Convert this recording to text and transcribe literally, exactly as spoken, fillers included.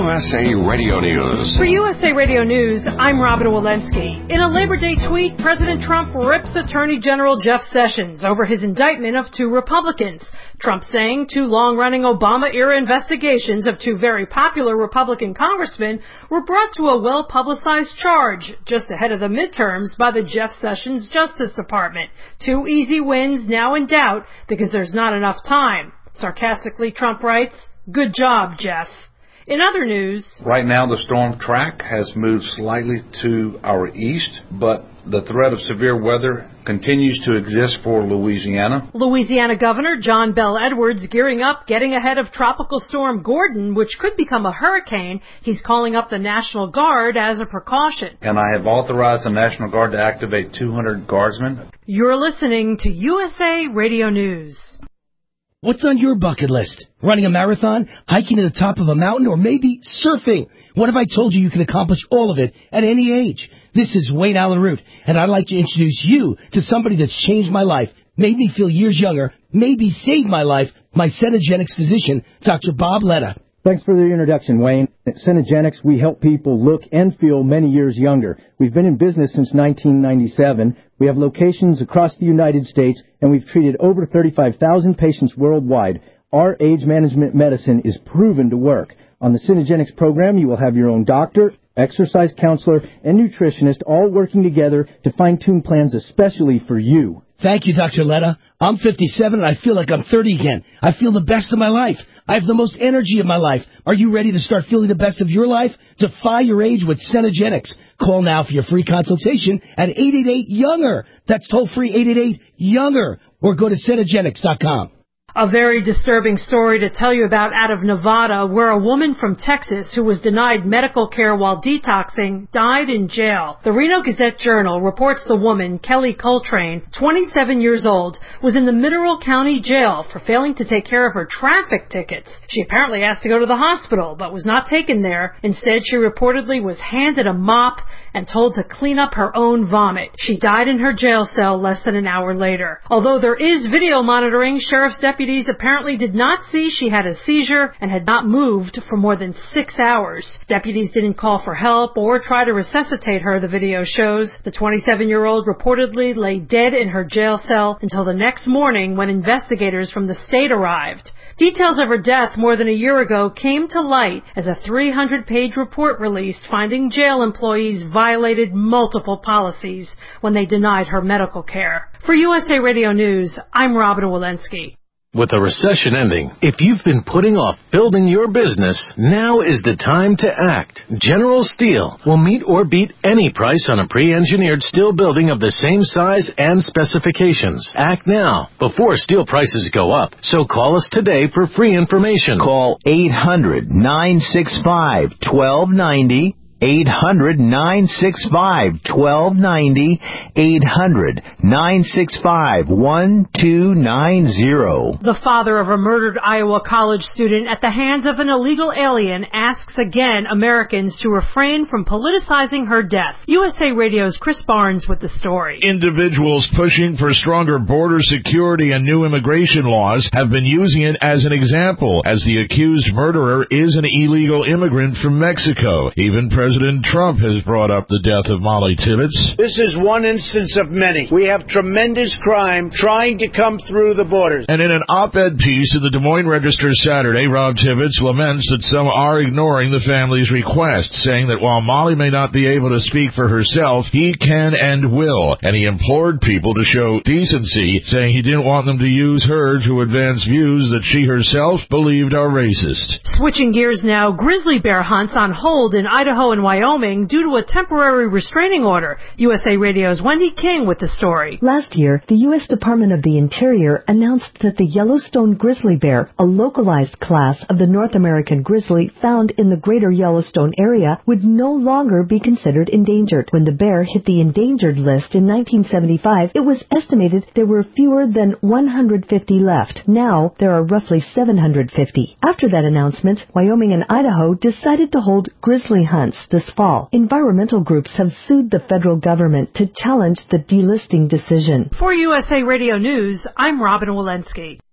S A Radio News. For U S A Radio News, I'm Robin Walensky. In a Labor Day tweet, President Trump rips Attorney General Jeff Sessions over his indictment of two Republicans. Trump saying two long-running Obama-era investigations of two very popular Republican congressmen were brought to a well-publicized charge just ahead of the midterms by the Jeff Sessions Justice Department. Two easy wins now in doubt because there's not enough time. Sarcastically, Trump writes, "Good job, Jeff." In other news, right now the storm track has moved slightly to our east, but the threat of severe weather continues to exist for Louisiana. Louisiana Governor John Bel Edwards gearing up, getting ahead of Tropical Storm Gordon, which could become a hurricane. He's calling up the National Guard as a precaution. And I have authorized the National Guard to activate two hundred guardsmen. You're listening to U S A Radio News. What's on your bucket list? Running a marathon, hiking to the top of a mountain, or maybe surfing? What if I told you you can accomplish all of it at any age? This is Wayne Allen Root, and I'd like to introduce you to somebody that's changed my life, made me feel years younger, maybe saved my life, my Cenegenics physician, Doctor Bob Letta. Thanks for the introduction, Wayne. At Cenegenics, we help people look and feel many years younger. We've been in business since nineteen ninety-seven. We have locations across the United States, and we've treated over thirty-five thousand patients worldwide. Our age management medicine is proven to work. On the Cenegenics program, you will have your own doctor, exercise counselor, and nutritionist all working together to fine-tune plans especially for you. Thank you, Doctor Letta. I'm fifty-seven and I feel like I'm thirty again. I feel the best of my life. I have the most energy of my life. Are you ready to start feeling the best of your life? Defy your age with Cenegenics. Call now for your free consultation at eight eight eight, younger. That's toll-free eight eight eight, younger. Or go to Cenegenics dot com. A very disturbing story to tell you about out of Nevada, where a woman from Texas who was denied medical care while detoxing died in jail. The Reno Gazette-Journal reports the woman, Kelly Coltrane, twenty-seven years old, was in the Mineral County Jail for failing to take care of her traffic tickets. She apparently asked to go to the hospital, but was not taken there. Instead, she reportedly was handed a mop and told to clean up her own vomit. She died in her jail cell less than an hour later. Although there is video monitoring, sheriff's deputies apparently did not see she had a seizure and had not moved for more than six hours. Deputies didn't call for help or try to resuscitate her, the video shows. The twenty-seven-year-old reportedly lay dead in her jail cell until the next morning when investigators from the state arrived. Details of her death more than a year ago came to light as a three hundred page report released finding jail employees violated multiple policies when they denied her medical care. For U S A Radio News, I'm Robin Walensky. With a recession ending, if you've been putting off building your business, now is the time to act. General Steel will meet or beat any price on a pre-engineered steel building of the same size and specifications. Act now, before steel prices go up. So call us today for free information. Call eight hundred, nine six five, one two nine zero. eight hundred, nine six five, one two nine zero. eight hundred, nine six five, one two nine zero. The father of a murdered Iowa college student at the hands of an illegal alien asks again Americans to refrain from politicizing her death. U S A Radio's Chris Barnes with the story. Individuals pushing for stronger border security and new immigration laws have been using it as an example, as the accused murderer is an illegal immigrant from Mexico. Even President Trump has brought up the death of Molly Tibbetts. This is one instance of many. We have tremendous crime trying to come through the borders. And in an op-ed piece in the Des Moines Register Saturday, Rob Tibbetts laments that some are ignoring the family's request, saying that while Molly may not be able to speak for herself, he can and will. And he implored people to show decency, saying he didn't want them to use her to advance views that she herself believed are racist. Switching gears now, grizzly bear hunts on hold in Idaho and Wyoming due to a temporary restraining order. U S A Radio's Wendy King with the story. Last year, the U S Department of the Interior announced that the Yellowstone grizzly bear, a localized class of the North American grizzly found in the greater Yellowstone area, would no longer be considered endangered. When the bear hit the endangered list in nineteen seventy-five, it was estimated there were fewer than one hundred fifty left. Now, there are roughly seven hundred fifty. After that announcement, Wyoming and Idaho decided to hold grizzly hunts this fall. Environmental groups have sued the federal government to challenge the delisting decision. For U S A Radio News, I'm Robin Walensky.